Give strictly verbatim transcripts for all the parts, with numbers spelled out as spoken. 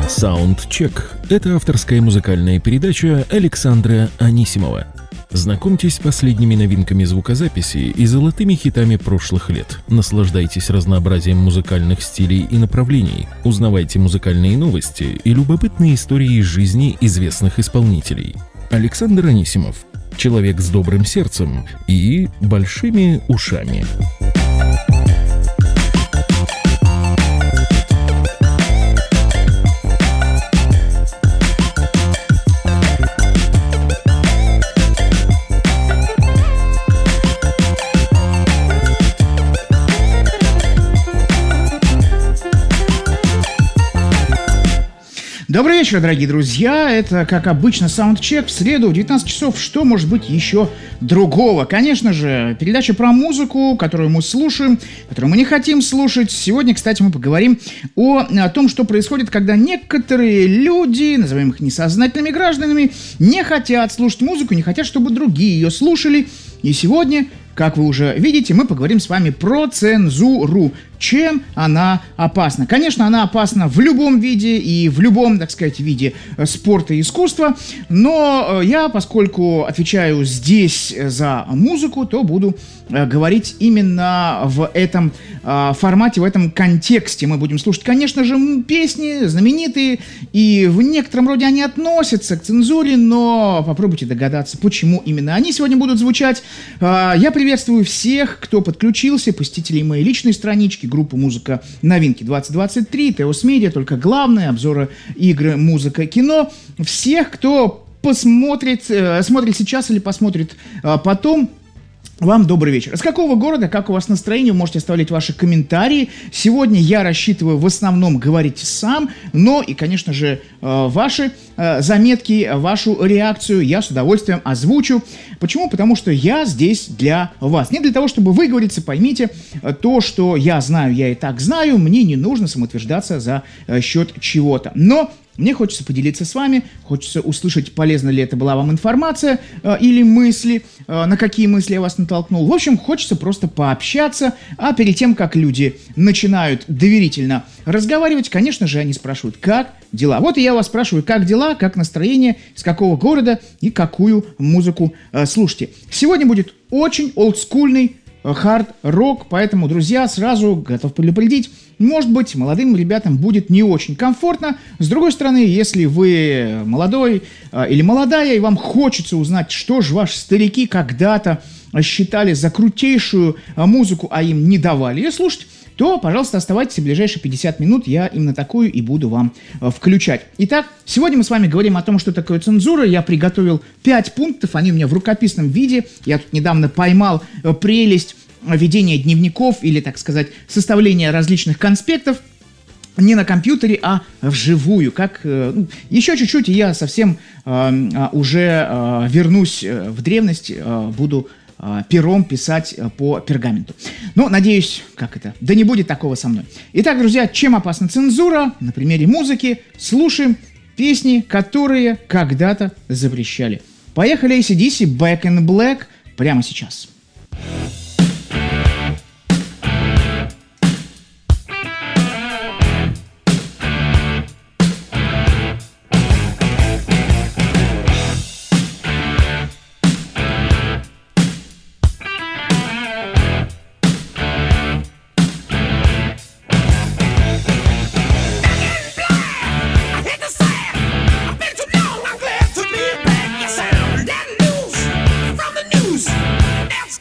Саундчек – это авторская музыкальная передача Александра Анисимова. Знакомьтесь с последними новинками звукозаписи и золотыми хитами прошлых лет. Наслаждайтесь разнообразием музыкальных стилей и направлений. Узнавайте музыкальные новости и любопытные истории из жизни известных исполнителей. Александр Анисимов – человек с добрым сердцем и большими ушами. Добрый вечер, дорогие друзья. Это, как обычно, саундчек в среду в девятнадцать часов. Что может быть еще другого? Конечно же, передача про музыку, которую мы слушаем, которую мы не хотим слушать. Сегодня, кстати, мы поговорим о, о том, что происходит, когда некоторые люди, назовем их несознательными гражданами, не хотят слушать музыку, не хотят, чтобы другие ее слушали. И сегодня, как вы уже видите, мы поговорим с вами про цензуру. Чем она опасна? Конечно, она опасна в любом виде и в любом, так сказать, виде спорта и искусства, но я, поскольку отвечаю здесь за музыку, то буду говорить именно в этом формате, в этом контексте. Мы будем слушать, конечно же, песни знаменитые, и в некотором роде они относятся к цензуре, но попробуйте догадаться, почему именно они сегодня будут звучать. Я приветствую всех, кто подключился, посетителей моей личной странички, группу «Музыка новинки двадцать двадцать три», Теос Медиа, только главное, обзоры игры, музыка, кино. Всех, кто посмотрит, э, смотрит сейчас или посмотрит э, потом, вам добрый вечер. С какого города, как у вас настроение, вы можете оставлять ваши комментарии. Сегодня я рассчитываю в основном говорить сам, но и, конечно же, ваши заметки, вашу реакцию я с удовольствием озвучу. Почему? Потому что я здесь для вас. Не для того, чтобы выговориться, поймите, то, что я знаю, я и так знаю, мне не нужно самоутверждаться за счет чего-то. Но мне хочется поделиться с вами, хочется услышать, полезна ли это была вам информация э, или мысли, э, на какие мысли я вас натолкнул. В общем, хочется просто пообщаться, а перед тем, как люди начинают доверительно разговаривать, конечно же, они спрашивают, как дела. Вот и я вас спрашиваю, как дела, как настроение, с какого города и какую музыку э, слушаете. Сегодня будет очень олдскульный хард-рок, поэтому, друзья, сразу готов предупредить, может быть, молодым ребятам будет не очень комфортно. С другой стороны, если вы молодой э, или молодая, и вам хочется узнать, что же ваши старики когда-то считали за крутейшую э, музыку, а им не давали ее слушать, то, пожалуйста, оставайтесь, в ближайшие пятьдесят минут я именно такую и буду вам э, включать. Итак, сегодня мы с вами говорим о том, что такое цензура. Я приготовил пять пунктов, они у меня в рукописном виде. Я тут недавно поймал э, прелесть ведения дневников или, так сказать, составления различных конспектов не на компьютере, а вживую. Как, э, ну, еще чуть-чуть, и я совсем э, уже э, вернусь в древность, э, буду пером писать по пергаменту. Ну, надеюсь, как это, да не будет такого со мной. Итак, друзья, чем опасна цензура? На примере музыки слушаем песни, которые когда-то запрещали. Поехали, эй си ди си, Back in Black, прямо сейчас. That's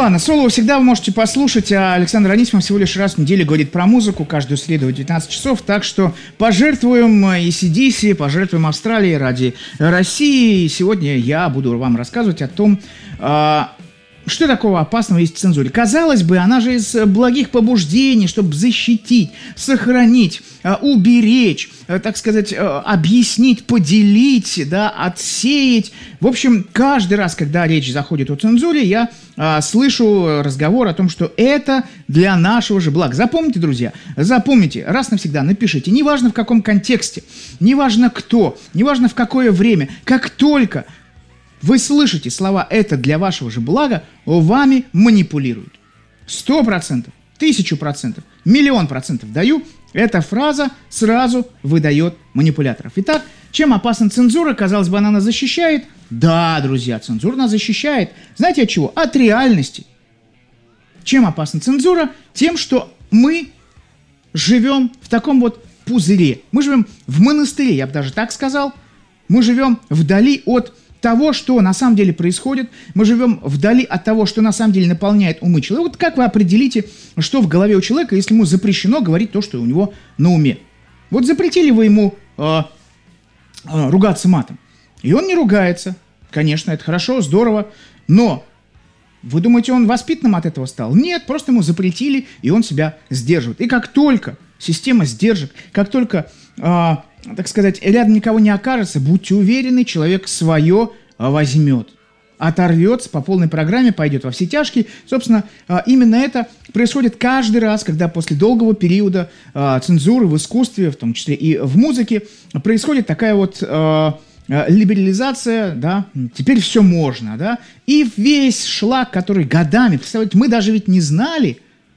ладно, соло всегда вы можете послушать, а Александр Анисимов всего лишь раз в неделю говорит про музыку, каждую среду в девятнадцать часов, так что пожертвуем и си ди си, пожертвуем Австралии ради России. Сегодня я буду вам рассказывать о том, что такого опасного есть в цензуре? Казалось бы, она же из благих побуждений, чтобы защитить, сохранить, уберечь, так сказать, объяснить, поделить, да, отсеять. В общем, каждый раз, когда речь заходит о цензуре, я а, слышу разговор о том, что это для нашего же блага. Запомните, друзья, запомните, раз навсегда напишите, неважно в каком контексте, неважно кто, неважно в какое время, как только вы слышите слова «это для вашего же блага», вами манипулируют. Сто процентов, тысячу процентов, миллион процентов даю, эта фраза сразу выдает манипуляторов. Итак, чем опасна цензура? Казалось бы, она нас защищает. Да, друзья, цензура нас защищает. Знаете от чего? От реальности. Чем опасна цензура? Тем, что мы живем в таком вот пузыре. Мы живем в монастыре, я бы даже так сказал. Мы живем вдали от того, что на самом деле происходит, мы живем вдали от того, что на самом деле наполняет умы человека. Вот как вы определите, что в голове у человека, если ему запрещено говорить то, что у него на уме? Вот запретили вы ему э, э, ругаться матом, и он не ругается. Конечно, это хорошо, здорово, но вы думаете, он воспитанным от этого стал? Нет, просто ему запретили, и он себя сдерживает. И как только система сдержит, как только... Э, так сказать, рядом никого не окажется, будьте уверены, человек свое возьмет, оторвется по полной программе, пойдет во все тяжкие. Собственно, именно это происходит каждый раз, когда после долгого периода цензуры в искусстве, в том числе и в музыке, происходит такая вот либерализация, да, теперь все можно, да, и весь шлак, который годами, представляете, мы даже ведь не знали,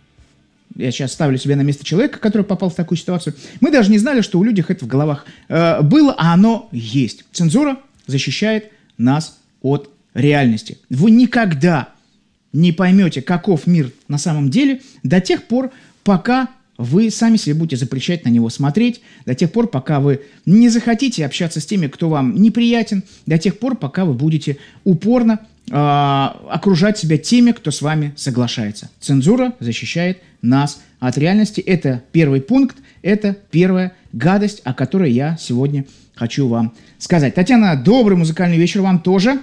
я сейчас ставлю себя на место человека, который попал в такую ситуацию. Мы даже не знали, что у людей это в головах э, было, а оно есть. Цензура защищает нас от реальности. Вы никогда не поймете, каков мир на самом деле до тех пор, пока вы сами себе будете запрещать на него смотреть, до тех пор, пока вы не захотите общаться с теми, кто вам неприятен, до тех пор, пока вы будете упорно э, окружать себя теми, кто с вами соглашается. Цензура защищает нас от реальности. Это первый пункт, это первая гадость, о которой я сегодня хочу вам сказать. Татьяна, добрый музыкальный вечер вам тоже.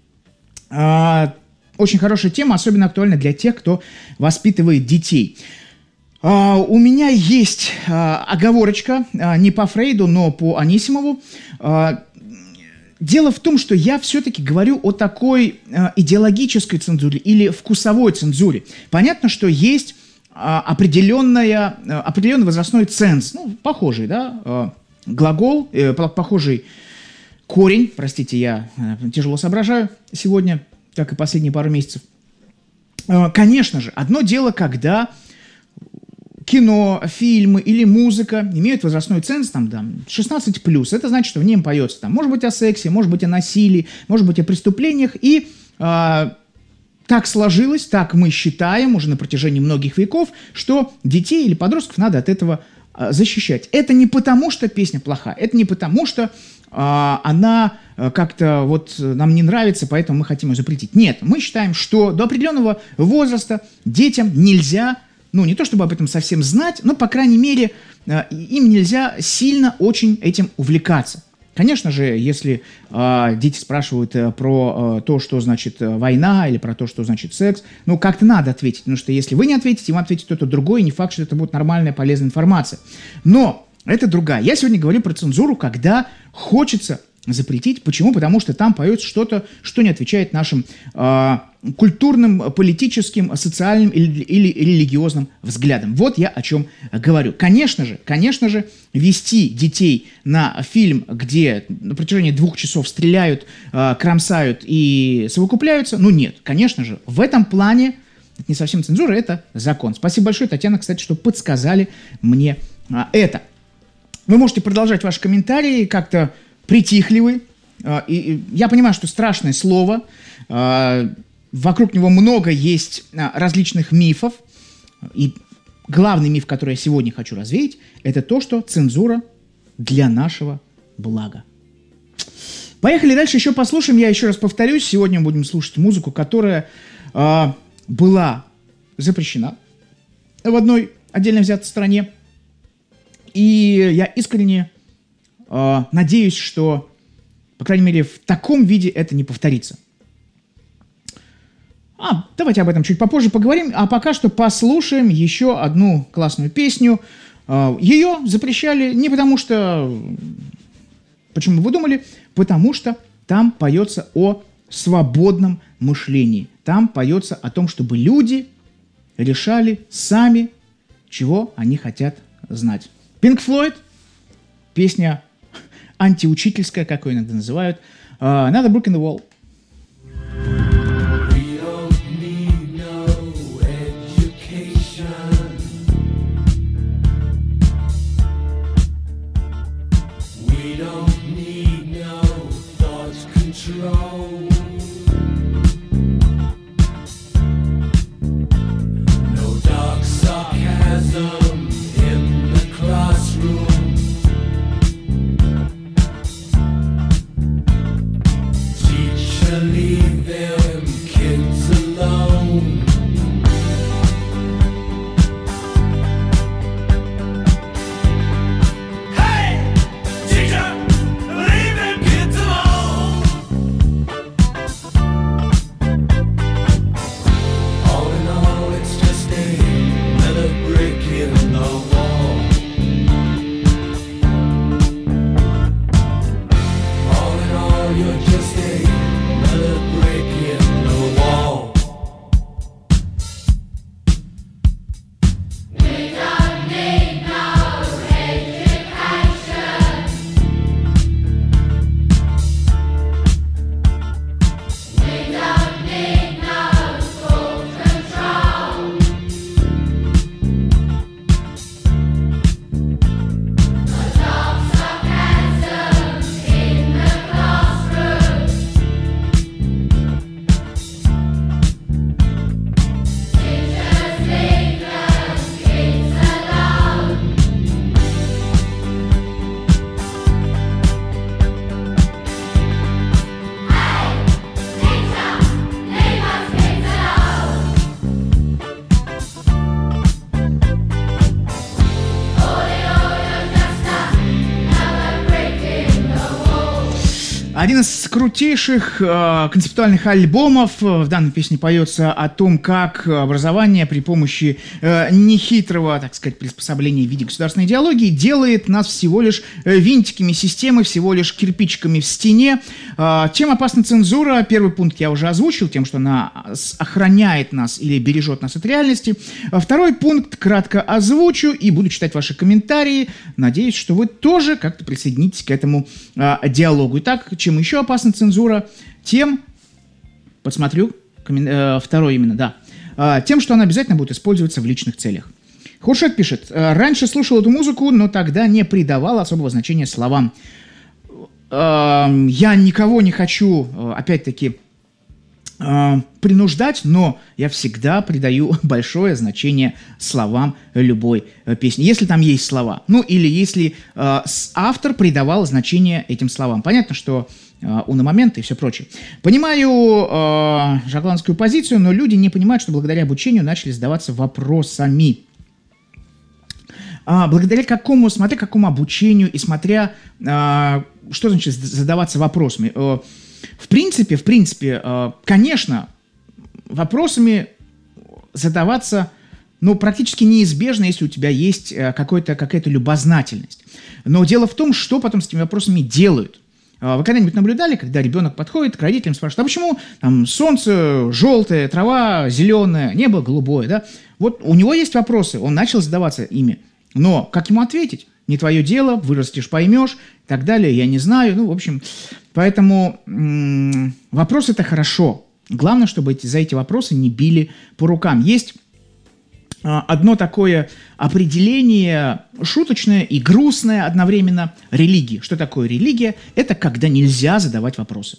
Э, очень хорошая тема, особенно актуальна для тех, кто воспитывает детей. Uh, у меня есть uh, оговорочка, uh, не по Фрейду, но по Анисимову. Uh, дело в том, что я все-таки говорю о такой uh, идеологической цензуре или вкусовой цензуре. Понятно, что есть uh, определенная, uh, определенный возрастной ценз, ну, похожий, да, uh, глагол, uh, похожий корень, простите, я uh, тяжело соображаю сегодня, как и последние пару месяцев. Uh, конечно же, одно дело, когда кино, фильмы или музыка имеют возрастной ценз, там, да, шестнадцать плюс. Это значит, что в нем поется, там, может быть, о сексе, может быть, о насилии, может быть, о преступлениях. И э, так сложилось, так мы считаем уже на протяжении многих веков, что детей или подростков надо от этого э, защищать. Это не потому, что песня плохая, это не потому, что э, она э, как-то вот нам не нравится, поэтому мы хотим ее запретить. Нет, мы считаем, что до определенного возраста детям нельзя, ну, не то чтобы об этом совсем знать, но, по крайней мере, им нельзя сильно очень этим увлекаться. Конечно же, если э, дети спрашивают э, про э, то, что значит э, война, или про то, что значит секс, ну, как-то надо ответить, потому что если вы не ответите, им ответит кто-то другой, и не факт, что это будет нормальная, полезная информация. Но это другая. Я сегодня говорю про цензуру, когда хочется запретить. Почему? Потому что там поется что-то, что не отвечает нашим э, культурным, политическим, социальным или, или религиозным взглядам. Вот я о чем говорю. Конечно же, конечно же, вести детей на фильм, где на протяжении двух часов стреляют, э, кромсают и совокупляются, ну нет, конечно же, в этом плане это не совсем цензура, это закон. Спасибо большое, Татьяна, кстати, что подсказали мне э, это. Вы можете продолжать ваши комментарии, как-то притихли вы. И я понимаю, что страшное слово. Вокруг него много есть различных мифов. И главный миф, который я сегодня хочу развеять, это то, что цензура для нашего блага. Поехали дальше, еще послушаем. Я еще раз повторюсь, сегодня мы будем слушать музыку, которая была запрещена в одной отдельно взятой стране. И я искренне э, надеюсь, что, по крайней мере, в таком виде это не повторится. А, давайте об этом чуть попозже поговорим. А пока что послушаем еще одну классную песню. Э, ее запрещали не потому что... Почему вы думали? Потому что там поется о свободном мышлении. Там поется о том, чтобы люди решали сами, чего они хотят знать. Pink Floyd, песня антиучительская, как ее иногда называют, uh, Another Brick in the Wall. Один из крутейших э, концептуальных альбомов. В данной песне поется о том, как образование при помощи э, нехитрого, так сказать, приспособления в виде государственной идеологии делает нас всего лишь винтиками системы, всего лишь кирпичиками в стене. Э, чем опасна цензура? Первый пункт я уже озвучил, тем, что она охраняет нас или бережет нас от реальности. Второй пункт кратко озвучу и буду читать ваши комментарии. Надеюсь, что вы тоже как-то присоединитесь к этому э, диалогу. Итак, чем еще опасна цензура? Тем, подсмотрю, коммен... э, второй именно, да, э, тем, что она обязательно будет использоваться в личных целях. Хуршет пишет: раньше слушал эту музыку, но тогда не придавал особого значения словам. Э, я никого не хочу, э, опять-таки, э, принуждать, но я всегда придаю большое значение словам любой э, песни, если там есть слова. Ну, или если э, автор придавал значение этим словам. Понятно, что э, уномоменты и все прочее. Понимаю э, жакланскую позицию, но люди не понимают, что благодаря обучению начали задаваться вопросами. А, благодаря какому, смотря какому обучению и смотря, э, что значит задаваться вопросами. Э, в принципе, в принципе, э, конечно, вопросами задаваться, ну, практически неизбежно, если у тебя есть э, какой-то, какая-то любознательность. Но дело в том, что потом с этими вопросами делают. Э, вы когда-нибудь наблюдали, когда ребенок подходит к родителям и спрашивает: а почему там солнце желтое, трава зеленая, небо голубое, да? Вот у него есть вопросы, он начал задаваться ими. Но как ему ответить? Не твое дело, вырастешь, поймешь, и так далее, я не знаю. Ну, в общем, поэтому м- вопрос – это хорошо. Главное, чтобы эти, за эти вопросы не били по рукам. Есть а, одно такое определение, шуточное и грустное одновременно, религии. Что такое религия? Это когда нельзя задавать вопросы.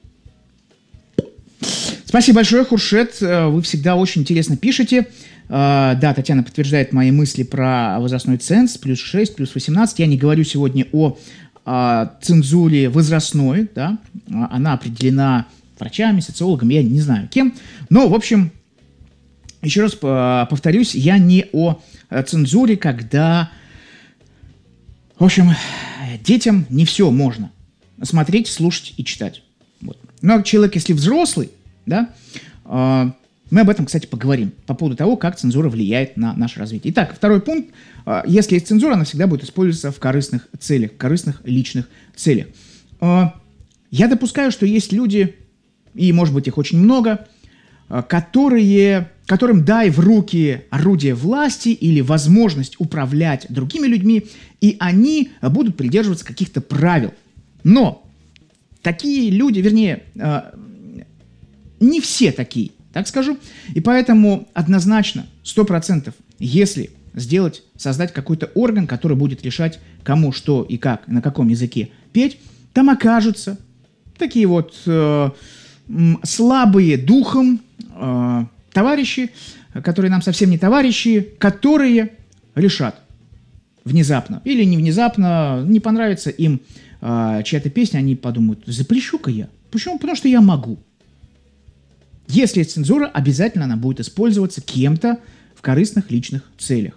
Спасибо большое, Хуршет. Вы всегда очень интересно пишете. Uh, да, Татьяна подтверждает мои мысли про возрастной ценз, плюс шесть, плюс восемнадцать. Я не говорю сегодня о uh, цензуре возрастной, да, uh, она определена врачами, социологами, я не знаю кем. Но, в общем, еще раз повторюсь, я не о цензуре, когда, в общем, детям не все можно смотреть, слушать и читать. Вот. Но человек, если взрослый, да, мы об этом, кстати, поговорим по поводу того, как цензура влияет на наше развитие. Итак, второй пункт. Если есть цензура, она всегда будет использоваться в корыстных целях, в корыстных личных целях. Я допускаю, что есть люди, и, может быть, их очень много, которые, которым дай в руки орудие власти или возможность управлять другими людьми, и они будут придерживаться каких-то правил. Но такие люди, вернее, не все такие, так скажу, и поэтому однозначно, сто процентов, если сделать, создать какой-то орган, который будет решать, кому, что и как, на каком языке петь, там окажутся такие вот э, слабые духом э, товарищи, которые нам совсем не товарищи, которые решат внезапно или не внезапно, не понравится им э, чья-то песня, они подумают, запрещу-ка я. Почему? Потому что я могу. Если есть цензура, обязательно она будет использоваться кем-то в корыстных личных целях.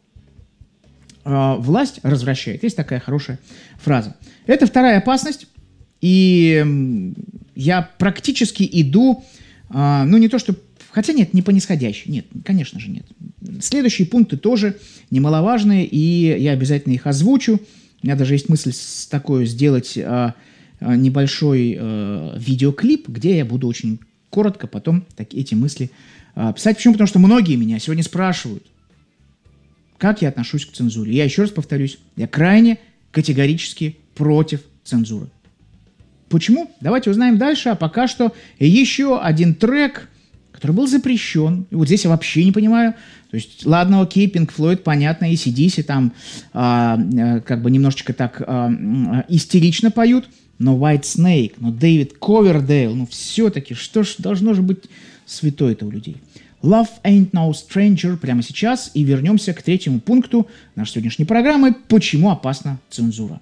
Э, власть развращает. Есть такая хорошая фраза. Это вторая опасность. И я практически иду, э, ну не то что, хотя нет, не по нисходящей, нет, конечно же нет. Следующие пункты тоже немаловажные, и я обязательно их озвучу. У меня даже есть мысль с такой сделать э, небольшой э, видеоклип, где я буду очень коротко потом так, эти мысли э, писать. Почему? Потому что многие меня сегодня спрашивают, как я отношусь к цензуре. Я еще раз повторюсь, я крайне категорически против цензуры. Почему? Давайте узнаем дальше, а пока что еще один трек, который был запрещен. И вот здесь я вообще не понимаю. То есть, ладно, окей, Pink Floyd, понятно, и си ди си там а, а, как бы немножечко так а, а, истерично поют, но White Snake, но Дэвид Ковердейл, ну все-таки, что ж должно же быть святое-то у людей. Love Ain't No Stranger прямо сейчас, и вернемся к третьему пункту нашей сегодняшней программы «Почему опасна цензура».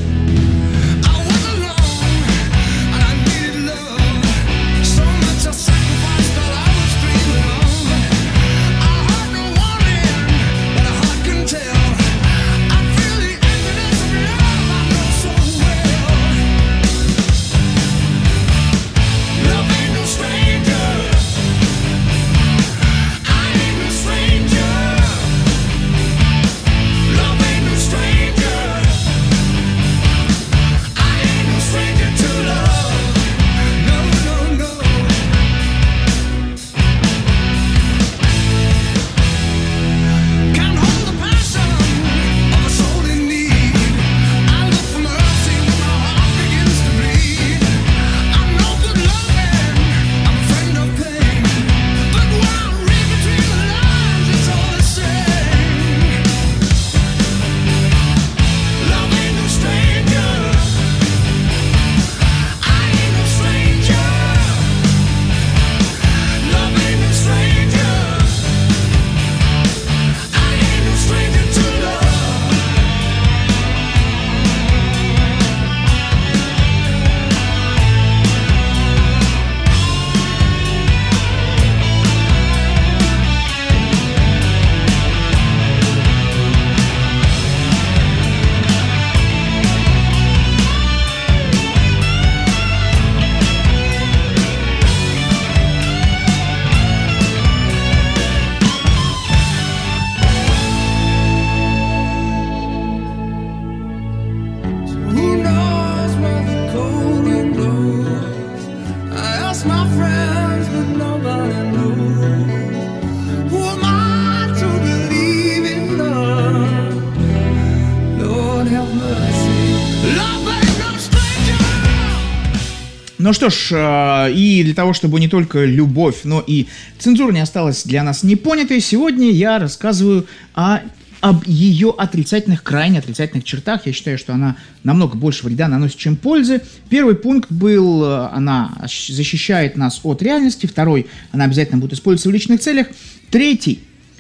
Ну что ж, и для того, чтобы не только любовь, но и цензура не осталась для нас непонятой, сегодня я рассказываю о, об ее отрицательных, крайне отрицательных чертах. Я считаю, что она намного больше вреда наносит, чем пользы. Первый пункт был, она защищает нас от реальности. Второй, она обязательно будет использоваться в личных целях. Третий,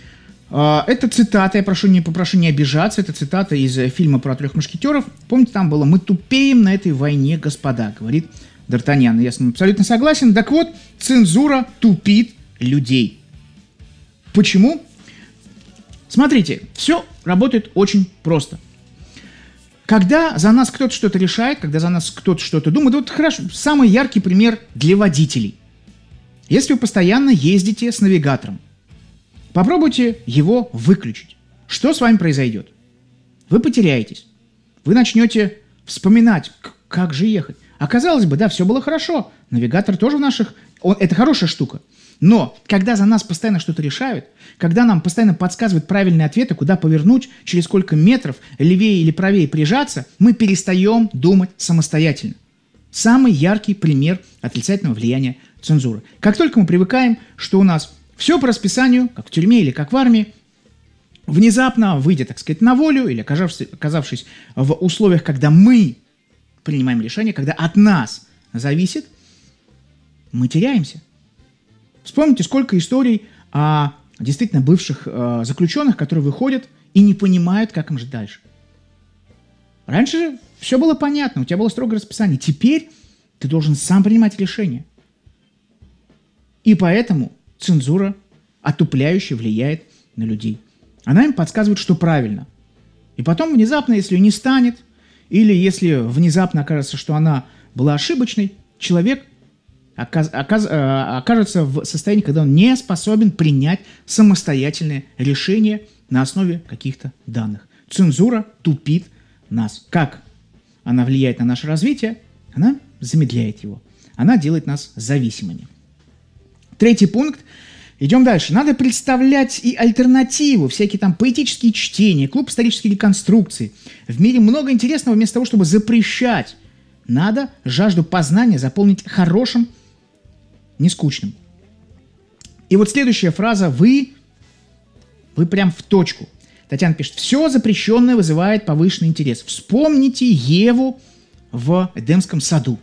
это цитата, я прошу не, попрошу не обижаться, это цитата из фильма про трех мушкетеров. Помните, там было «Мы тупеем на этой войне, господа», говорит Д'Артаньян. Я с ним абсолютно согласен. Так вот, цензура тупит людей. Почему? Смотрите, все работает очень просто. Когда за нас кто-то что-то решает, когда за нас кто-то что-то думает, вот хорошо, самый яркий пример для водителей. Если вы постоянно ездите с навигатором, попробуйте его выключить. Что с вами произойдет? Вы потеряетесь. Вы начнете вспоминать, как же ехать. А казалось бы, да, все было хорошо. Навигатор тоже в наших... Он, это хорошая штука. Но когда за нас постоянно что-то решают, когда нам постоянно подсказывают правильные ответы, куда повернуть, через сколько метров, левее или правее прижаться, мы перестаем думать самостоятельно. Самый яркий пример отрицательного влияния цензуры. Как только мы привыкаем, что у нас все по расписанию, как в тюрьме или как в армии, внезапно, выйдя, так сказать, на волю или оказавшись, оказавшись в условиях, когда мы принимаем решение, когда от нас зависит, мы теряемся. Вспомните, сколько историй о действительно бывших э, заключенных, которые выходят и не понимают, как им жить дальше. Раньше же все было понятно, у тебя было строгое расписание. Теперь ты должен сам принимать решения. И поэтому цензура отупляюще влияет на людей. Она им подсказывает, что правильно. И потом внезапно, если ее не станет, или если внезапно окажется, что она была ошибочной, человек оказ, оказ, окажется в состоянии, когда он не способен принять самостоятельное решение на основе каких-то данных. Цензура тупит нас. Как она влияет на наше развитие? Она замедляет его. Она делает нас зависимыми. Третий пункт. Идем дальше. Надо представлять и альтернативу, всякие там поэтические чтения, клуб исторической реконструкции. В мире много интересного, вместо того, чтобы запрещать. Надо жажду познания заполнить хорошим, не скучным. И вот следующая фраза. Вы, вы прям в точку. Татьяна пишет. Все запрещенное вызывает повышенный интерес. Вспомните Еву в Эдемском саду.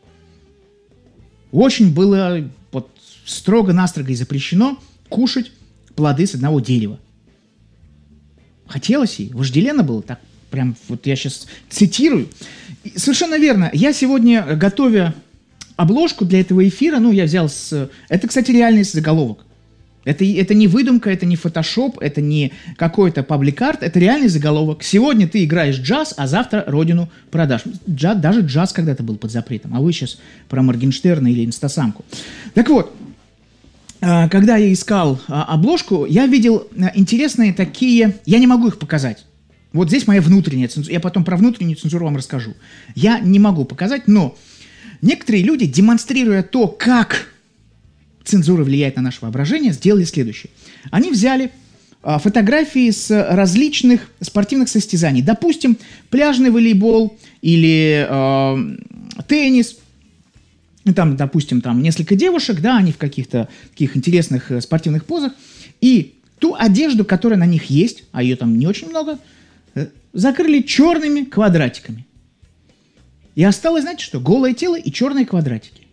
Очень было вот, строго-настрого и запрещено кушать плоды с одного дерева. Хотелось ей, вожделенно было, так прям вот я сейчас цитирую. И совершенно верно. Я сегодня, готовя обложку для этого эфира, ну, я взял с... Это, кстати, реальный заголовок. Это, это не выдумка, это не фотошоп, это не какой-то паблик-арт, это реальный заголовок. Сегодня ты играешь джаз, а завтра родину продашь. Джаз, даже джаз когда-то был под запретом, а вы сейчас про Моргенштерна или Инстасамку. Так вот, когда я искал обложку, я видел интересные такие... Я не могу их показать. Вот здесь моя внутренняя цензура. Я потом про внутреннюю цензуру вам расскажу. Я не могу показать, но некоторые люди, демонстрируя то, как цензура влияет на наше воображение, сделали следующее. Они взяли а, фотографии с различных спортивных состязаний. Допустим, пляжный волейбол или а, теннис. И там, допустим, там несколько девушек, да, они в каких-то таких интересных спортивных позах. И ту одежду, которая на них есть, а ее там не очень много, закрыли черными квадратиками. И осталось, знаете что, голое тело и черные квадратики.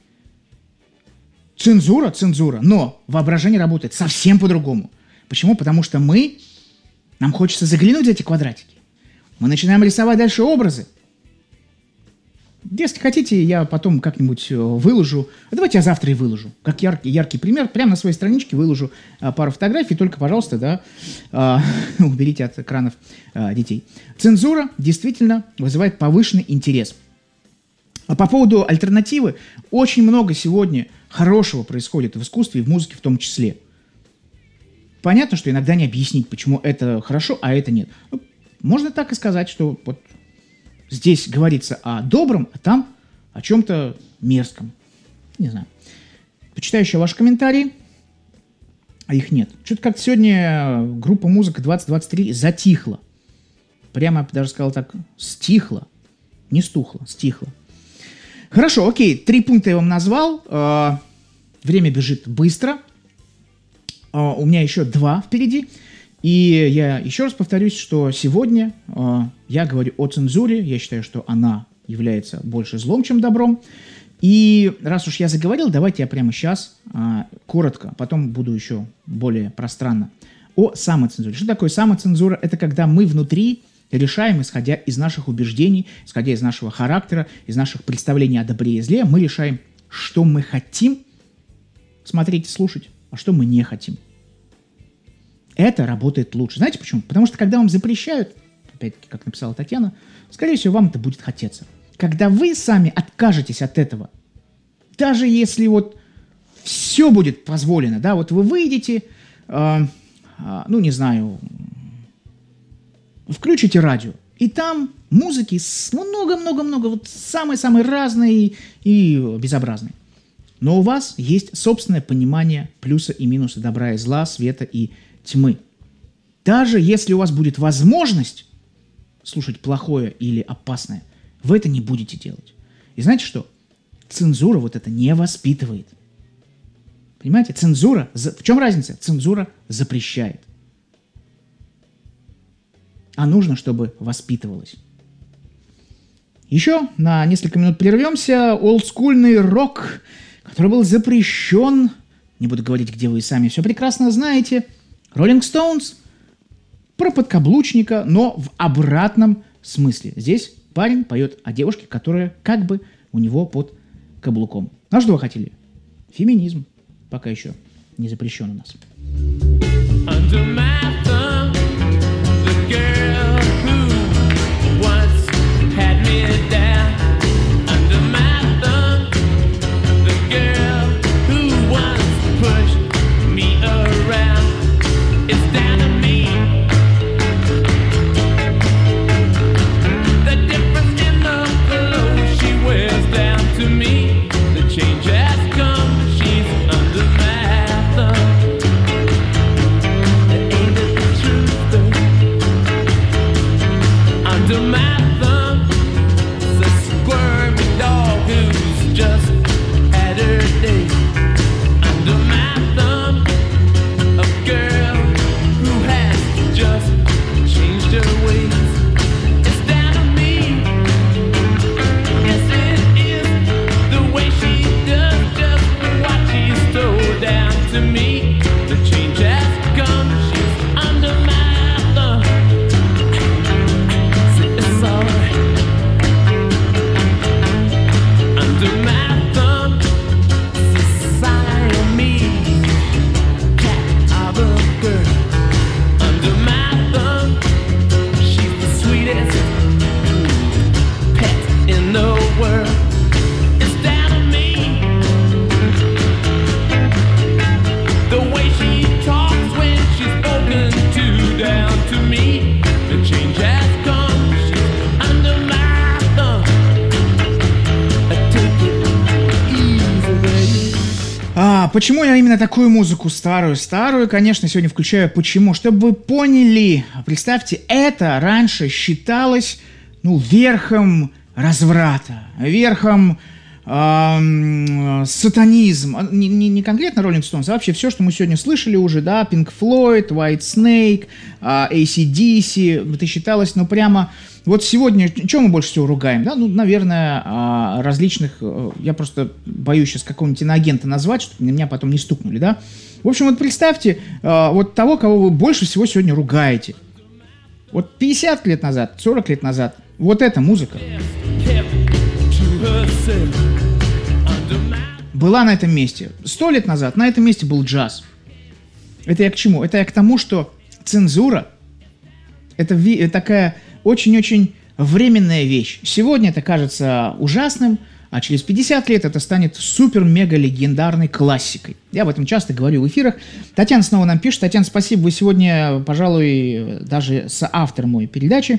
Цензура, цензура, но воображение работает совсем по-другому. Почему? Потому что мы, нам хочется заглянуть за эти квадратики. Мы начинаем рисовать дальше образы. Если хотите, я потом как-нибудь выложу. Давайте я завтра и выложу. Как яркий, яркий пример. Прямо на своей страничке выложу а, пару фотографий. Только, пожалуйста, да, а, уберите от экранов а, детей. Цензура действительно вызывает повышенный интерес. А по поводу альтернативы, очень много сегодня хорошего происходит в искусстве и в музыке в том числе. Понятно, что иногда не объяснить, почему это хорошо, а это нет. Ну, можно так и сказать, что вот здесь говорится о добром, а там о чем-то мерзком. Не знаю. Почитаю еще ваши комментарии. А их нет. Что-то как-то сегодня группа «Музыка двадцать двадцать три» затихла. Прямо, я бы даже сказал так, стихла. Не стухла, стихла. Хорошо, окей. Три пункта я вам назвал. Время бежит быстро. У меня еще два впереди. И я еще раз повторюсь, что сегодня э, я говорю о цензуре. Я считаю, что она является больше злом, чем добром. И раз уж я заговорил, давайте я прямо сейчас э, коротко, потом буду еще более пространно, о самоцензуре. Что такое самоцензура? Это когда мы внутри решаем, исходя из наших убеждений, исходя из нашего характера, из наших представлений о добре и зле, мы решаем, что мы хотим смотреть и слушать, а что мы не хотим. это работает лучше. Знаете почему? Потому что когда вам запрещают, опять-таки, как написала Татьяна, скорее всего, вам это будет хотеться. Когда вы сами откажетесь от этого, даже если вот все будет позволено, да, вот вы выйдете, э, э, ну, не знаю, включите радио, и там музыки много-много-много, вот самые-самые разные и безобразные. Но у вас есть собственное понимание плюса и минуса, добра и зла, света и тьмы. Даже если у вас будет возможность слушать плохое или опасное, вы это не будете делать. И знаете что? Цензура вот это не воспитывает. Понимаете? Цензура... В чем разница? Цензура запрещает. А нужно, чтобы воспитывалось. Еще на несколько минут прервемся. Олдскульный рок, который был запрещен. Не буду говорить, где вы и сами все прекрасно знаете. Rolling Stones. Про подкаблучника, но в обратном смысле. Здесь парень поет о девушке, которая как бы у него под каблуком. А что вы хотели? Феминизм. Пока еще не запрещен у нас. Почему я именно такую музыку старую? Старую, конечно, сегодня включаю. Почему? Чтобы вы поняли, представьте, это раньше считалось, ну, верхом разврата, верхом э, сатанизма. Не, не, не конкретно Rolling Stones, а вообще все, что мы сегодня слышали уже, да, Pink Floyd, White Snake, э, эй си ди си, это считалось, ну, прямо... Вот сегодня, чем мы больше всего ругаем? Да? Ну, наверное, различных... Я просто боюсь сейчас какого-нибудь иноагента назвать, чтобы на меня потом не стукнули, да? В общем, вот представьте, вот того, кого вы больше всего сегодня ругаете. Вот пятьдесят лет назад, сорок лет назад, вот эта музыка была на этом месте. Сто лет назад на этом месте был джаз. Это я к чему? Это я к тому, что цензура — это ви- такая... очень-очень временная вещь. Сегодня это кажется ужасным, а через пятьдесят лет это станет супер-мега-легендарной классикой. Я об этом часто говорю в эфирах. Татьяна снова нам пишет. Татьяна, спасибо, вы сегодня, пожалуй, даже соавтор моей передачи.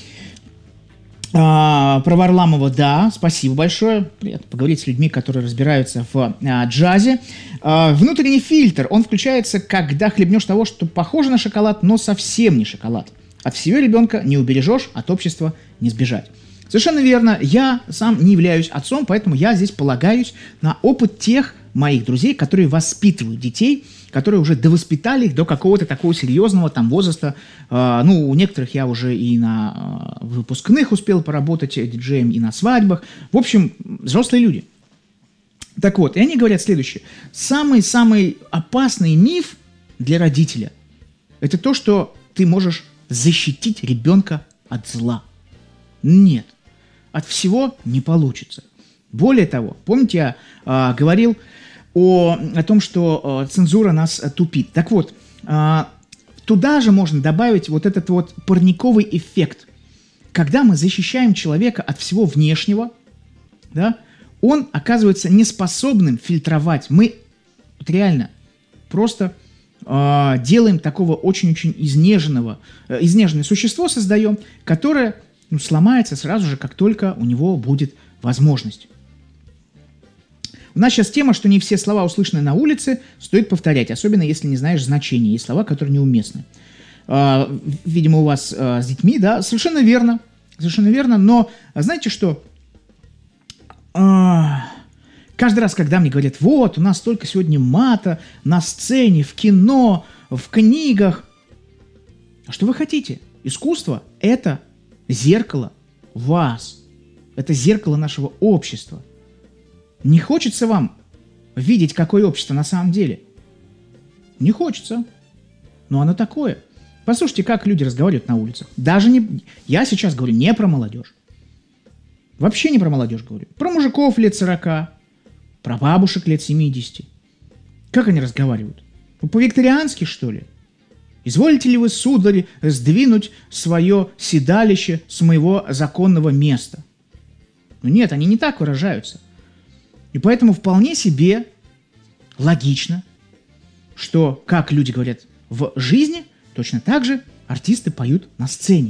А, про Варламова, да, спасибо большое. Приятно поговорить с людьми, которые разбираются в а, джазе. А, внутренний фильтр, он включается, когда хлебнешь того, что похоже на шоколад, но совсем не шоколад. От всего ребенка не убережешь, от общества не сбежать. Совершенно верно. Я сам не являюсь отцом, поэтому я здесь полагаюсь на опыт тех моих друзей, которые воспитывают детей, которые уже довоспитали их до какого-то такого серьезного там возраста. Э, ну, у некоторых я уже и на э, выпускных успел поработать диджеем, и на свадьбах. В общем, взрослые люди. Так вот, и они говорят следующее. Самый-самый опасный миф для родителя – это то, что ты можешь защитить ребенка от зла. Нет, от всего не получится. Более того, помните, я э, говорил о, о том, что э, цензура нас э, тупит. Так вот, э, туда же можно добавить вот этот вот парниковый эффект. Когда мы защищаем человека от всего внешнего, да, он оказывается неспособным фильтровать. Мы вот реально просто э, делаем такого очень-очень изнеженного, э, изнеженное существо создаем, которое ну, сломается сразу же, как только у него будет возможность. У нас сейчас тема, что не все слова, услышанные на улице, стоит повторять, особенно если не знаешь значения. Есть слова, которые неуместны. Э, видимо, у вас э, с детьми, да, совершенно верно, совершенно верно, но знаете что? Каждый раз, когда мне говорят, вот, у нас столько сегодня мата на сцене, в кино, в книгах. А что вы хотите? Искусство – это зеркало вас. Это зеркало нашего общества. Не хочется вам видеть, какое общество на самом деле? Не хочется. Но оно такое. Послушайте, как люди разговаривают на улицах. Даже не... Я сейчас говорю не про молодежь. Вообще не про молодежь говорю. Про мужиков лет сорока, про бабушек лет семидесяти. Как они разговаривают? По-викториански, что ли? Изволите ли вы, сударь, сдвинуть свое седалище с моего законного места? Ну нет, они не так выражаются. И поэтому вполне себе логично, что, как люди говорят в жизни, точно так же артисты поют на сцене.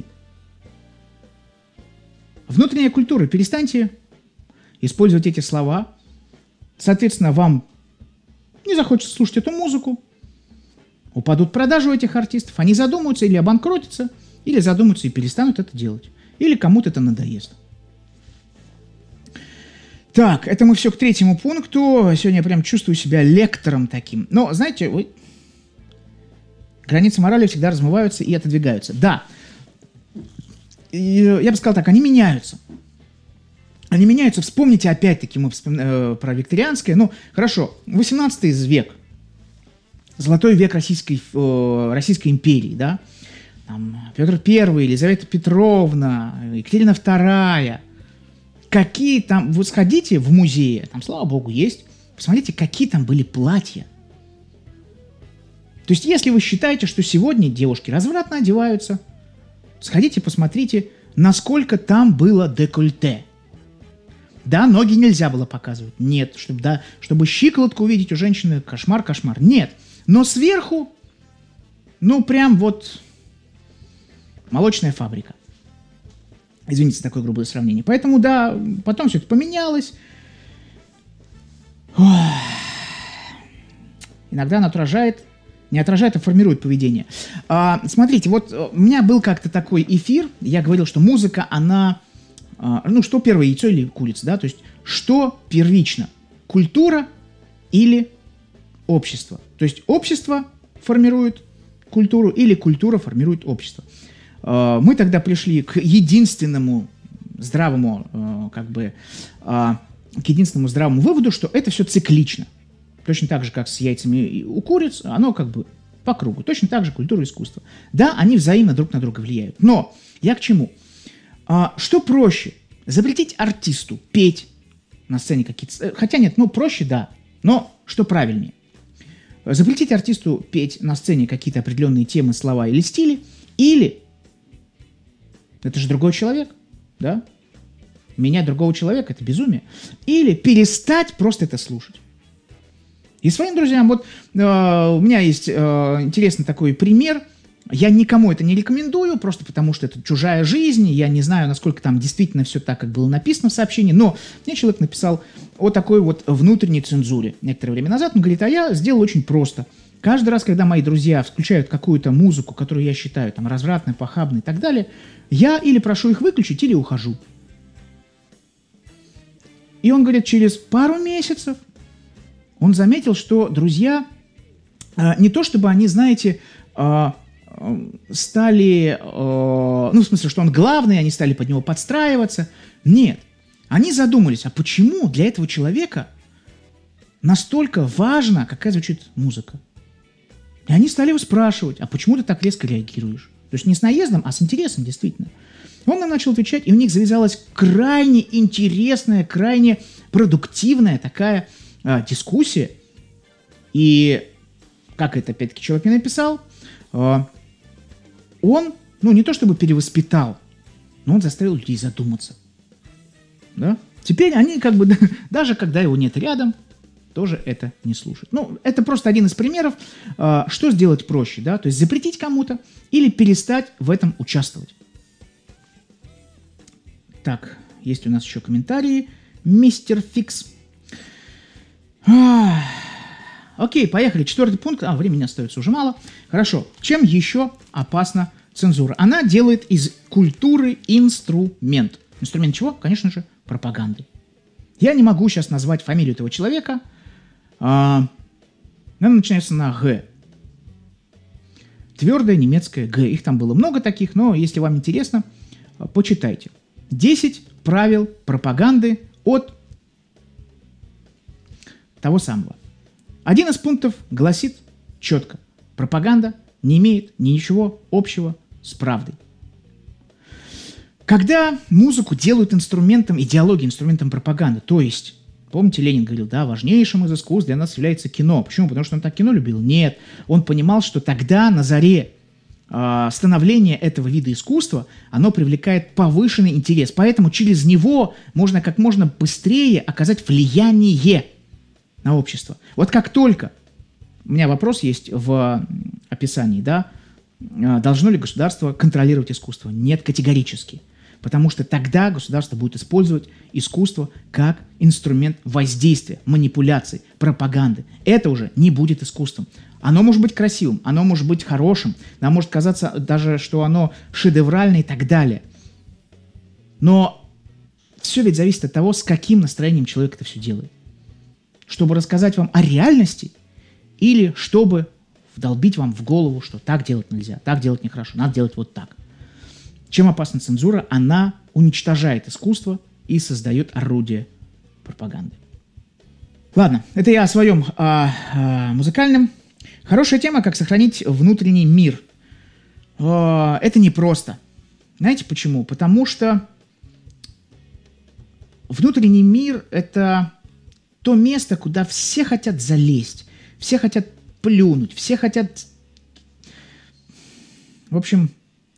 Внутренняя культура. Перестаньте использовать эти слова. Соответственно, вам не захочется слушать эту музыку. Упадут продажи у этих артистов. Они задумаются или обанкротятся, или задумаются и перестанут это делать. Или кому-то это надоест. Так, это мы все к третьему пункту. Сегодня я прям чувствую себя лектором таким. Но, знаете, вы... границы морали всегда размываются и отодвигаются. Да. Я бы сказал так, они меняются. Они меняются. Вспомните, опять-таки, мы вспоминаем э, про викторианское. Ну, хорошо, восемнадцатый век. Золотой век Российской, э, Российской империи, да? Там, Петр Первый, Елизавета Петровна, Екатерина Вторая. Какие там... Вы сходите в музеи, там, слава богу, есть. Посмотрите, какие там были платья. То есть, если вы считаете, что сегодня девушки развратно одеваются... Сходите, посмотрите, насколько там было декольте. Да, ноги нельзя было показывать. Нет, чтобы, да, чтобы щиколотку увидеть у женщины, кошмар, кошмар. Нет. Но сверху, ну, прям вот молочная фабрика. Извините за такое грубое сравнение. Поэтому, да, потом все это поменялось. Ох. Иногда она отражает... Не отражает, а формирует поведение. А, смотрите, вот у меня был как-то такой эфир, я говорил, что музыка, она... А, ну, что первое, яйцо или курица, да? То есть, что первично? Культура или общество? То есть, общество формирует культуру или культура формирует общество. А, мы тогда пришли к единственному здравому, а, как бы, а, к единственному здравому выводу, что это все циклично. Точно так же, как с яйцами у куриц, оно как бы по кругу. Точно так же культура и искусство. Да, они взаимно друг на друга влияют. Но я к чему? А, что проще? Запретить артисту петь на сцене какие-то... Хотя нет, ну проще, да. Но что правильнее? Запретить артисту петь на сцене какие-то определенные темы, слова или стили. Или... Это же другой человек, да? Менять другого человека – это безумие. Или перестать просто это слушать. И своим друзьям, вот э, у меня есть э, интересный такой пример. Я никому это не рекомендую, просто потому что это чужая жизнь. Я не знаю, насколько там действительно все так, как было написано в сообщении. Но мне человек написал о такой вот внутренней цензуре некоторое время назад. Он говорит, а я сделал очень просто. Каждый раз, когда мои друзья включают какую-то музыку, которую я считаю там развратной, похабной и так далее, я или прошу их выключить, или ухожу. И он говорит, через пару месяцев он заметил, что друзья, э, не то чтобы они, знаете, э, э, стали, э, ну, в смысле, что он главный, они стали под него подстраиваться. Нет. Они задумались, а почему для этого человека настолько важно, какая звучит музыка? И они стали его спрашивать, а почему ты так резко реагируешь? То есть не с наездом, а с интересом, действительно. Он нам начал отвечать, и у них завязалась крайне интересная, крайне продуктивная такая а, дискуссия. И, как это опять-таки человек мне написал, а, он, ну, не то чтобы перевоспитал, но он заставил людей задуматься. Да? Теперь они как бы, даже когда его нет рядом, тоже это не слушают. Ну, это просто один из примеров, что сделать проще, да, то есть запретить кому-то или перестать в этом участвовать. Так, есть у нас еще комментарии. Мистер Фикс. А, окей, поехали. Четвертый пункт. А, времени остается уже мало. Хорошо. Чем еще опасна цензура? Она делает из культуры инструмент. Инструмент чего? Конечно же, пропаганды. Я не могу сейчас назвать фамилию этого человека. А, она начинается на Г. Твердая немецкая Г. Их там было много таких, но если вам интересно, почитайте. десять правил пропаганды от того самого. Один из пунктов гласит четко: пропаганда не имеет ничего общего с правдой. Когда музыку делают инструментом идеологии, инструментом пропаганды, то есть, помните, Ленин говорил, да, важнейшим из искусств для нас является кино. Почему? Потому что он так кино любил? Нет. Он понимал, что тогда, на заре э, становления этого вида искусства, оно привлекает повышенный интерес. Поэтому через него можно как можно быстрее оказать влияние на общество. Вот как только, у меня вопрос есть в описании, да, э, должно ли государство контролировать искусство? Нет, категорически. Потому что тогда государство будет использовать искусство как инструмент воздействия, манипуляций, пропаганды. Это уже не будет искусством. Оно может быть красивым, оно может быть хорошим, нам может казаться даже, что оно шедевральное и так далее. Но все ведь зависит от того, с каким настроением человек это все делает. Чтобы рассказать вам о реальности или чтобы вдолбить вам в голову, что так делать нельзя, так делать нехорошо, надо делать вот так. Чем опасна цензура? Она уничтожает искусство и создает орудие пропаганды. Ладно, это я о своем о, о музыкальном. Хорошая тема, как сохранить внутренний мир. О, это непросто. Знаете почему? Потому что внутренний мир – это то место, куда все хотят залезть, все хотят плюнуть, все хотят, в общем,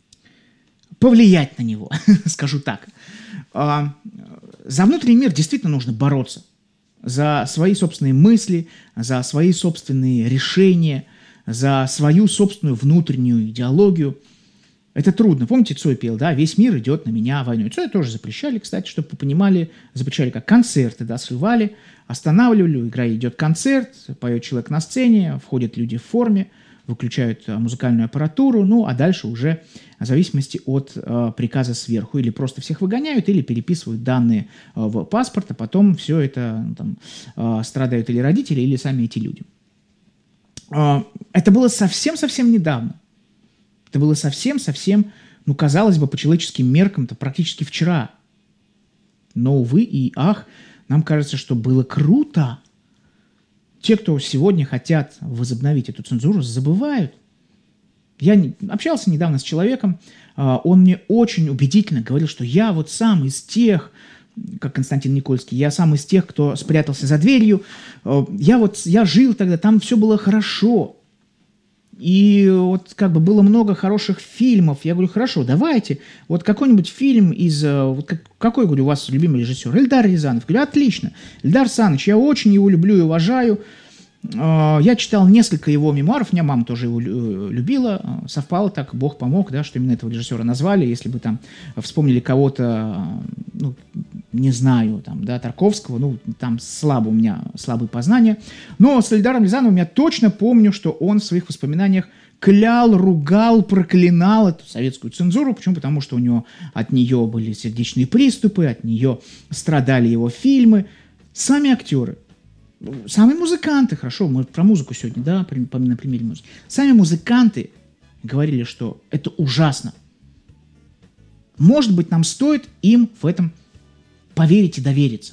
повлиять на него, скажу так. А, за внутренний мир действительно нужно бороться. За свои собственные мысли, за свои собственные решения, за свою собственную внутреннюю идеологию. Это трудно. Помните, Цой пел, да, «Весь мир идет на меня войной». Цой тоже запрещали, кстати, чтобы вы понимали, запрещали как концерты, да, срывали, останавливали, игра идет концерт, поет человек на сцене, входят люди в форме, выключают музыкальную аппаратуру, ну, а дальше уже в зависимости от э, приказа сверху или просто всех выгоняют, или переписывают данные э, в паспорт, а потом все это ну, там, э, страдают или родители, или сами эти люди. Э, это было совсем-совсем недавно. Это было совсем-совсем, ну, казалось бы, по человеческим меркам-то практически вчера. Но, увы и ах, нам кажется, что было круто. Те, кто сегодня хотят возобновить эту цензуру, забывают. Я не, общался недавно с человеком, э, он мне очень убедительно говорил, что я вот сам из тех, как Константин Никольский, я сам из тех, кто спрятался за дверью, э, я вот, я жил тогда, там все было хорошо. И вот как бы было много хороших фильмов. Я говорю, хорошо, давайте. Вот какой-нибудь фильм из... Вот как, какой, говорю, у вас любимый режиссер? Эльдар Рязанов. Говорю, отлично. Эльдар Саныч, я очень его люблю и уважаю. Я читал несколько его мемуаров. У меня мама тоже его любила. Совпало так, Бог помог, да, что именно этого режиссера назвали. Если бы там вспомнили кого-то, ну, не знаю, там, да, Тарковского, ну, там слабо у меня, слабые познания. Но с Эльдаром Рязановым я точно помню, что он в своих воспоминаниях клял, ругал, проклинал эту советскую цензуру. Почему? Потому что у него от нее были сердечные приступы, от нее страдали его фильмы. Сами актеры, сами музыканты, хорошо, мы про музыку сегодня, да, на примере музыки. Сами музыканты говорили, что это ужасно. Может быть, нам стоит им в этом поверить и довериться,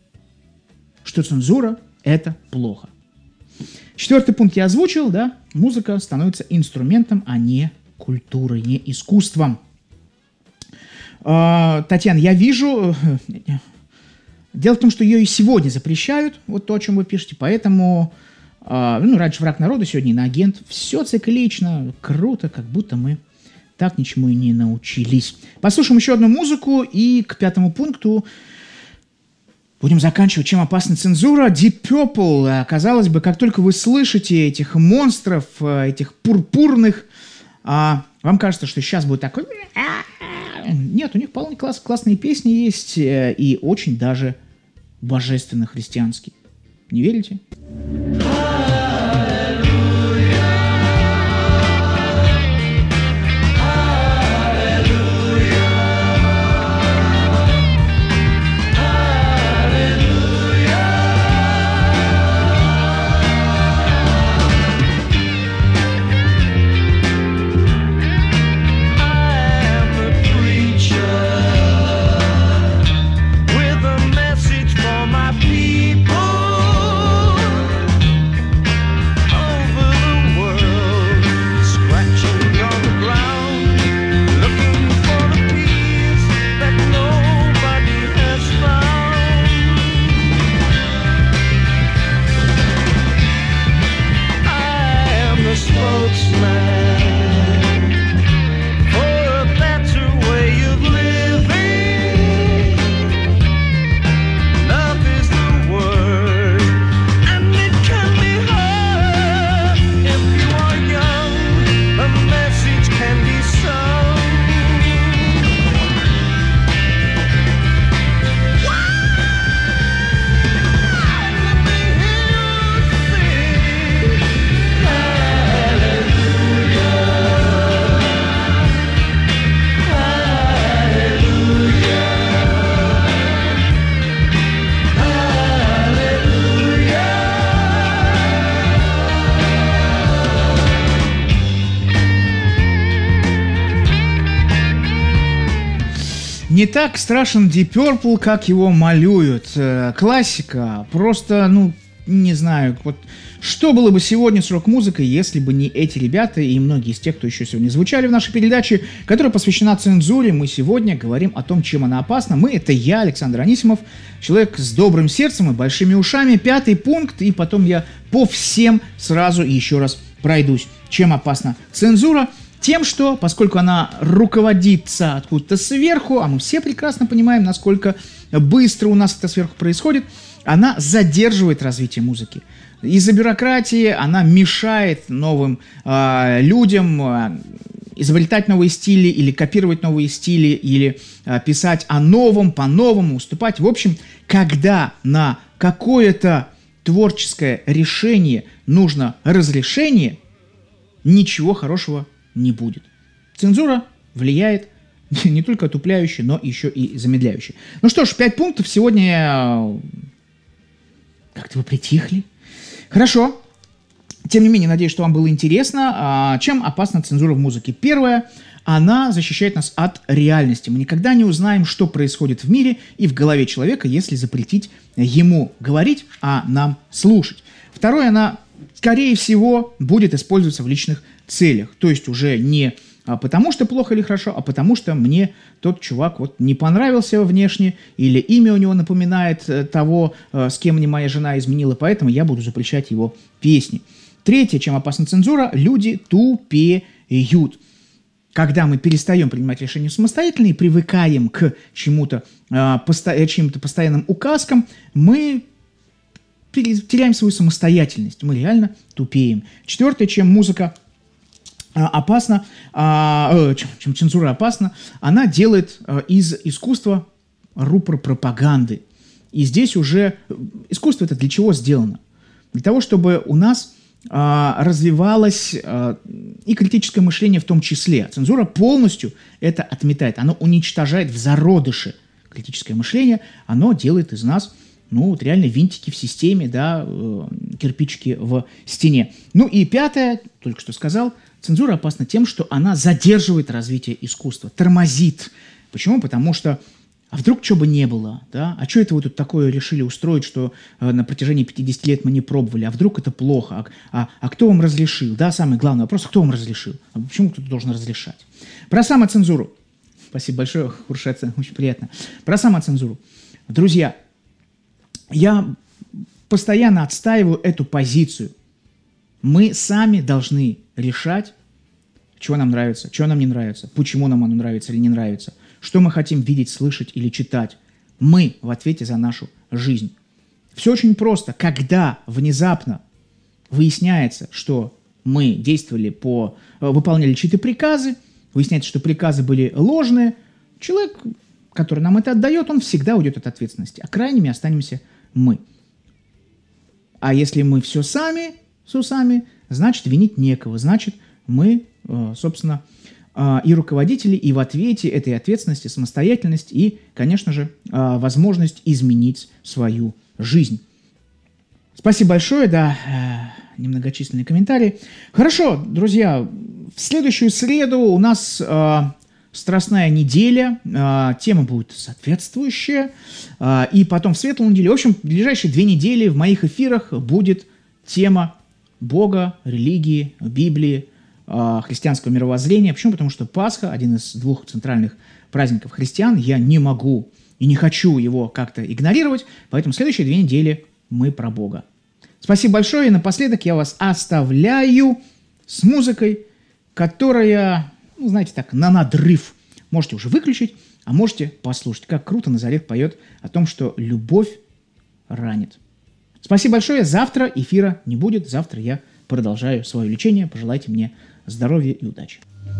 что цензура – это плохо. Четвертый пункт я озвучил, да, музыка становится инструментом, а не культурой, не искусством. А, Татьяна, я вижу, дело в том, что ее и сегодня запрещают, вот то, о чем вы пишете, поэтому, а, ну, раньше враг народа, сегодня иноагент, все циклично, круто, как будто мы так ничему и не научились. Послушаем еще одну музыку, и к пятому пункту будем заканчивать. Чем опасна цензура? Deep Purple. Казалось бы, как только вы слышите этих монстров, этих пурпурных, вам кажется, что сейчас будет такой... Нет, у них вполне класс, классные песни есть, и очень даже божественно христианские. Не верите? Не так страшен Deep Purple, как его малюют. Классика. Просто, ну, не знаю, вот что было бы сегодня с рок-музыкой, если бы не эти ребята и многие из тех, кто еще сегодня звучали в нашей передаче, которая посвящена цензуре. Мы сегодня говорим о том, чем она опасна. Мы — это я, Александр Анисимов, человек с добрым сердцем и большими ушами. Пятый пункт, и потом я по всем сразу еще раз пройдусь. Чем опасна цензура? Тем, что, поскольку она руководится откуда-то сверху, а мы все прекрасно понимаем, насколько быстро у нас это сверху происходит, она задерживает развитие музыки. Из-за бюрократии она мешает новым э, людям э, изобретать новые стили или копировать новые стили, или э, писать о новом, по-новому, уступать. В общем, когда на какое-то творческое решение нужно разрешение, ничего хорошего не будет. Цензура влияет не только отупляюще, но еще и замедляюще. Ну что ж, пять пунктов сегодня. Как-то вы притихли. Хорошо. Тем не менее, надеюсь, что вам было интересно. Чем опасна цензура в музыке? Первое. Она защищает нас от реальности. Мы никогда не узнаем, что происходит в мире и в голове человека, если запретить ему говорить, а нам слушать. Второе. Она, скорее всего, будет использоваться в личных целях. То есть уже не потому, что плохо или хорошо, а потому, что мне тот чувак вот не понравился внешне, или имя у него напоминает того, с кем мне моя жена изменила, поэтому я буду запрещать его песни. Третье, чем опасна цензура, люди тупеют. Когда мы перестаем принимать решения самостоятельно и привыкаем к чему-то, посто- чьим-то постоянным указкам, мы теряем свою самостоятельность, мы реально тупеем. Четвертое, чем музыка опасна, а, чем, чем цензура опасна, она делает а, из искусства рупор пропаганды. И здесь уже искусство это для чего сделано? Для того, чтобы у нас а, развивалось а, и критическое мышление в том числе. Цензура полностью это отметает, оно уничтожает в зародыше критическое мышление, оно делает из нас, ну, вот реально винтики в системе, да, э, кирпичики в стене. Ну и пятое, только что сказал, цензура опасна тем, что она задерживает развитие искусства, тормозит. Почему? Потому что, а вдруг чего бы не было, да? А что это вы тут такое решили устроить, что э, на протяжении пятидесяти лет мы не пробовали? А вдруг это плохо? А, а, а кто вам разрешил? Да, самый главный вопрос, кто вам разрешил? А почему кто-то должен разрешать? Про самоцензуру. Спасибо большое, Хуршет, очень приятно. Про самоцензуру. Друзья, я постоянно отстаиваю эту позицию. Мы сами должны решать, чего нам нравится, чего нам не нравится, почему нам оно нравится или не нравится, что мы хотим видеть, слышать или читать. Мы в ответе за нашу жизнь. Все очень просто. Когда внезапно выясняется, что мы действовали по... выполняли чьи-то приказы, выясняется, что приказы были ложные, человек, который нам это отдает, он всегда уйдет от ответственности. А крайними останемся мы. А если мы все сами, с усами, значит, винить некого. Значит, мы, собственно, и руководители, и в ответе этой ответственности, самостоятельность и, конечно же, возможность изменить свою жизнь. Спасибо большое, да, немногочисленные комментарии. Хорошо, друзья, в следующую среду у нас э, Страстная неделя, э, тема будет соответствующая, э, и потом в Светлую неделю. В общем, в ближайшие две недели в моих эфирах будет тема Бога, религии, Библии, э, христианского мировоззрения. Почему? Потому что Пасха, один из двух центральных праздников христиан, я не могу и не хочу его как-то игнорировать, поэтому следующие две недели мы про Бога. Спасибо большое, и напоследок я вас оставляю с музыкой, которая, ну, знаете, так, на надрыв. Можете уже выключить, а можете послушать, как круто Назарет поет о том, что любовь ранит. Спасибо большое, завтра эфира не будет, завтра я продолжаю свое лечение. Пожелайте мне здоровья и удачи.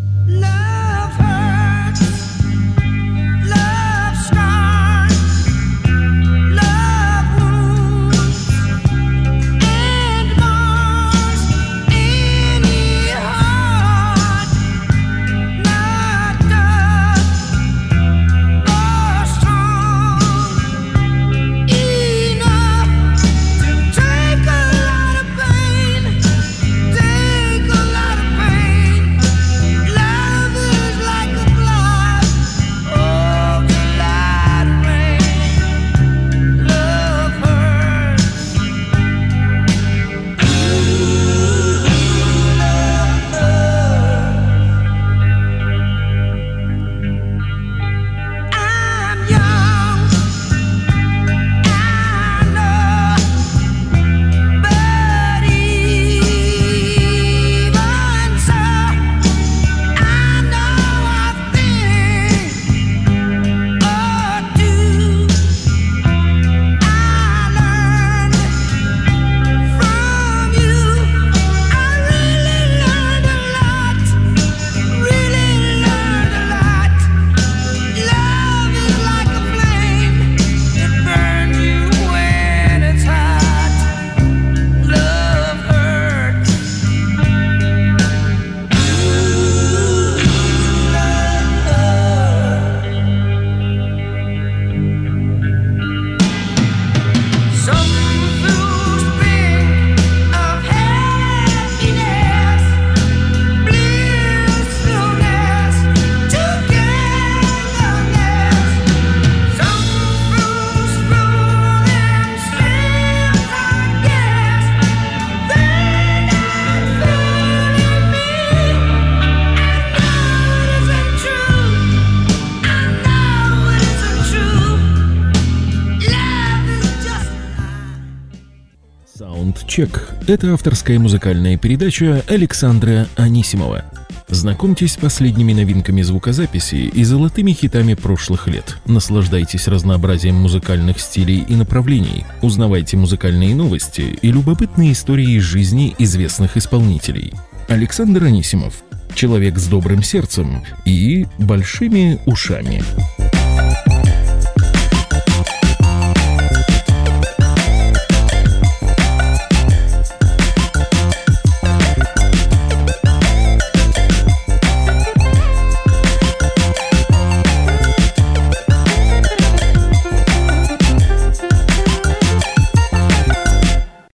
Саундчек – это авторская музыкальная передача Александра Анисимова. Знакомьтесь с последними новинками звукозаписи и золотыми хитами прошлых лет. Наслаждайтесь разнообразием музыкальных стилей и направлений. Узнавайте музыкальные новости и любопытные истории из жизни известных исполнителей. Александр Анисимов – человек с добрым сердцем и большими ушами.